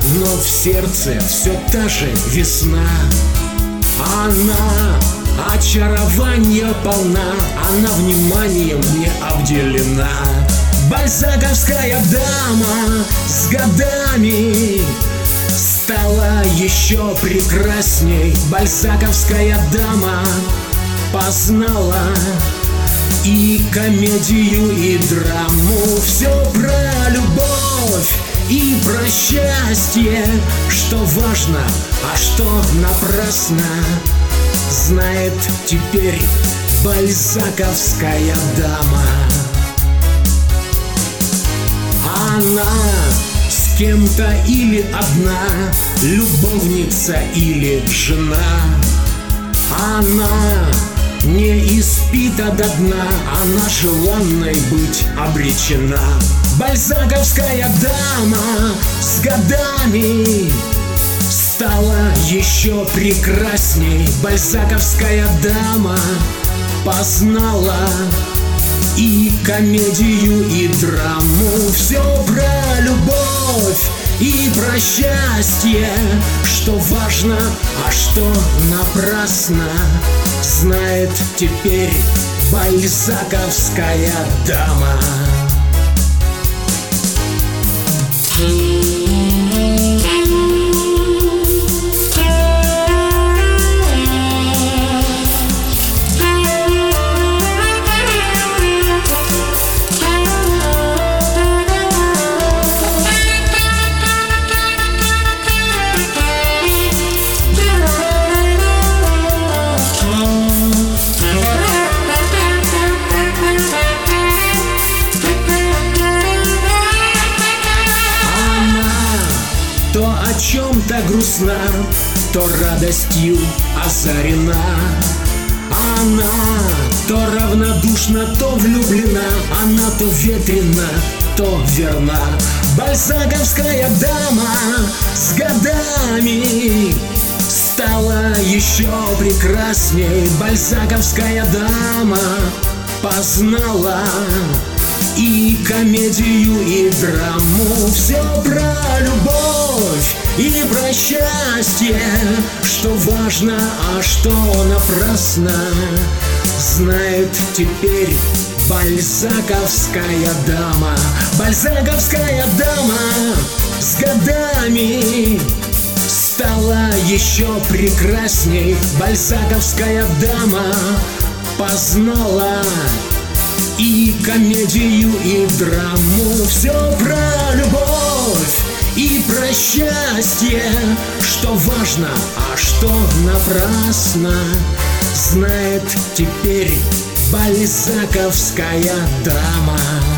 но в сердце все та же весна. Она очарование полна, она вниманием не обделена. Бальзаковская дама с годами стала еще прекрасней. Бальзаковская дама познала и комедию, и драму. Все про любовь и про счастье, что важно, а что напрасно, знает теперь бальзаковская дама. Она с кем-то или одна, любовница или жена. Она не испита до дна, она желанной быть обречена. Бальзаковская дама с годами стала еще прекрасней. Бальзаковская дама познала и комедию, и драму. Все про любовь и про счастье, что важно, а что напрасно, знает теперь бальзаковская дама. То о чем-то грустна, то радостью озарена. Она то равнодушна, то влюблена. Она то ветрена, то верна. Бальзаковская дама с годами стала еще прекрасней. Бальзаковская дама познала и комедию, и драму. Все про любовь и про счастье, что важно, а что напрасно, знает теперь бальзаковская дама. Бальзаковская дама с годами стала еще прекрасней. Бальзаковская дама познала и комедию, и драму. Все про любовь и про счастье, что важно, а что напрасно, знает теперь бальзаковская дама.